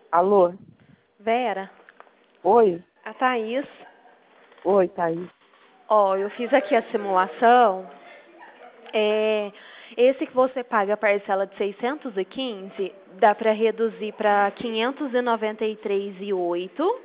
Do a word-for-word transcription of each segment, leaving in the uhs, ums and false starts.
Alô? Vera, Oi? a Thaís, Oi, Thaís. ó, eu fiz aqui a simulação. É, esse que você paga a parcela de seiscentos e quinze, dá para reduzir para quinhentos e noventa e três e oito.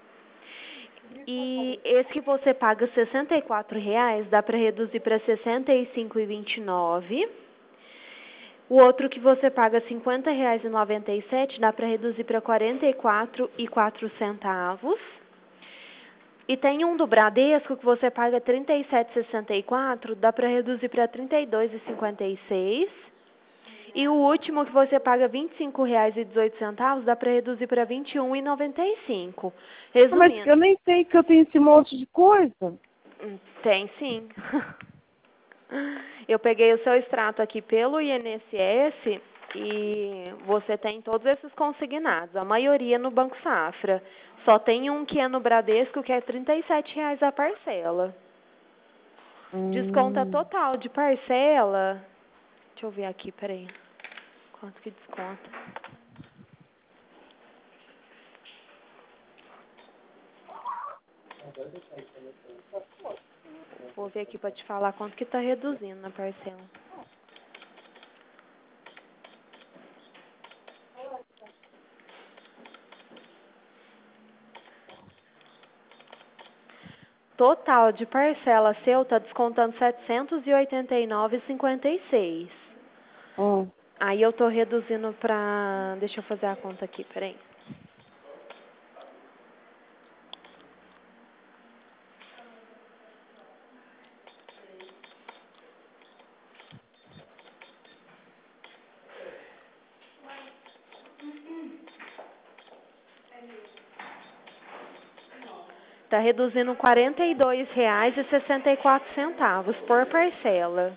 E esse que você paga sessenta e quatro reais, dá para reduzir para sessenta e cinco e vinte e nove. O outro que você paga cinquenta reais e noventa e sete, dá para reduzir para quarenta e quatro e quatro centavos. E tem um do Bradesco que você paga trinta e sete e sessenta e quatro, dá para reduzir para trinta e dois e cinquenta e seis. E o último que você paga vinte e cinco reais e dezoito centavos, dá para reduzir para vinte e um e noventa e cinco. Ah, mas Resumindo, eu nem sei que eu tenho esse monte de coisa. hum, tem sim. Eu peguei o seu extrato aqui pelo I N S S e você tem todos esses consignados, a maioria no Banco Safra. Só tem um que é no Bradesco, que é trinta e sete reais a parcela. Desconta Hum, total de parcela. Deixa eu ver aqui, peraí. Quanto que desconta? Vou ver aqui pra te falar quanto que tá reduzindo na parcela. Total de parcela seu tá descontando setecentos e oitenta e nove e cinquenta e seis. hum. Aí eu tô reduzindo pra... Deixa eu fazer a conta aqui, peraí. Tá reduzindo quarenta e dois reais e sessenta e quatro centavos por parcela.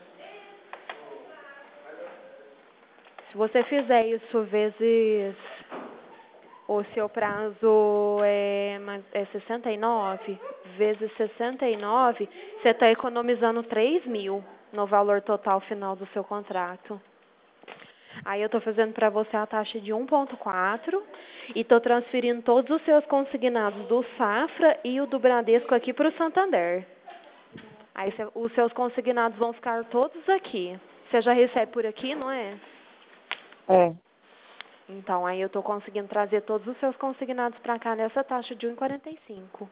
Se você fizer isso vezes o seu prazo é, ma- é sessenta e nove, vezes sessenta e nove, você está economizando três mil no valor total final do seu contrato. Aí eu estou fazendo para você a taxa de um ponto quatro e estou transferindo todos os seus consignados do Safra e o do Bradesco aqui para o Santander. Aí cê- os seus consignados vão ficar todos aqui. Você já recebe por aqui, não é? É. Então, aí eu estou conseguindo trazer todos os seus consignados para cá nessa taxa de um e quarenta e cinco.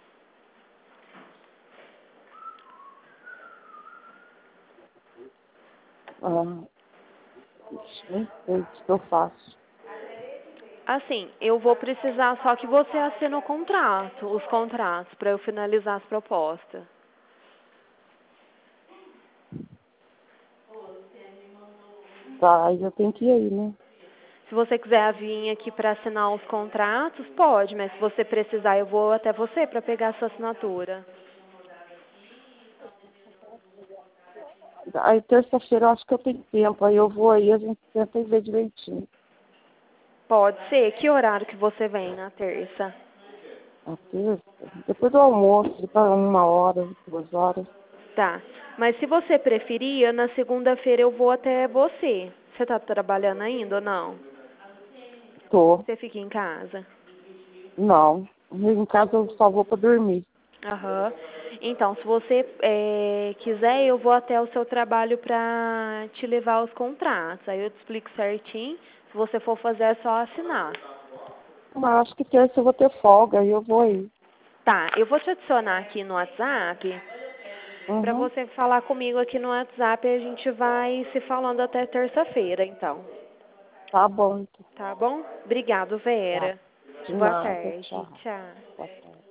Ah, ixi, nem sei o que eu faço. Assim, eu vou precisar só que você assine o contrato, os contratos, para eu finalizar as propostas. Tá, aí eu tenho que ir aí, né? Se você quiser vir aqui para assinar os contratos, pode, mas se você precisar, eu vou até você para pegar a sua assinatura. Aí terça-feira eu acho que eu tenho tempo. Aí eu vou aí, a gente tenta ir ver direitinho. Pode ser. Que horário que você vem na terça? Na terça. Depois do almoço, para uma hora, duas horas. Tá. Mas se você preferir, na segunda-feira eu vou até você. Você tá trabalhando ainda ou não? Tô. Você fica em casa? Não. Em casa eu só vou para dormir. Aham. Então, se você eh, quiser, eu vou até o seu trabalho para te levar os contratos. Aí eu te explico certinho. Se você for fazer, é só assinar. Mas acho que terça eu vou ter folga, aí eu vou aí. Tá, eu vou te adicionar aqui no WhatsApp para Uhum. você falar comigo aqui no WhatsApp e a gente vai se falando até terça-feira, então. Tá bom, então. Tá bom? Obrigado, Tá. Vera. De Boa nada, tarde. tchau. Tchau. Boa tarde.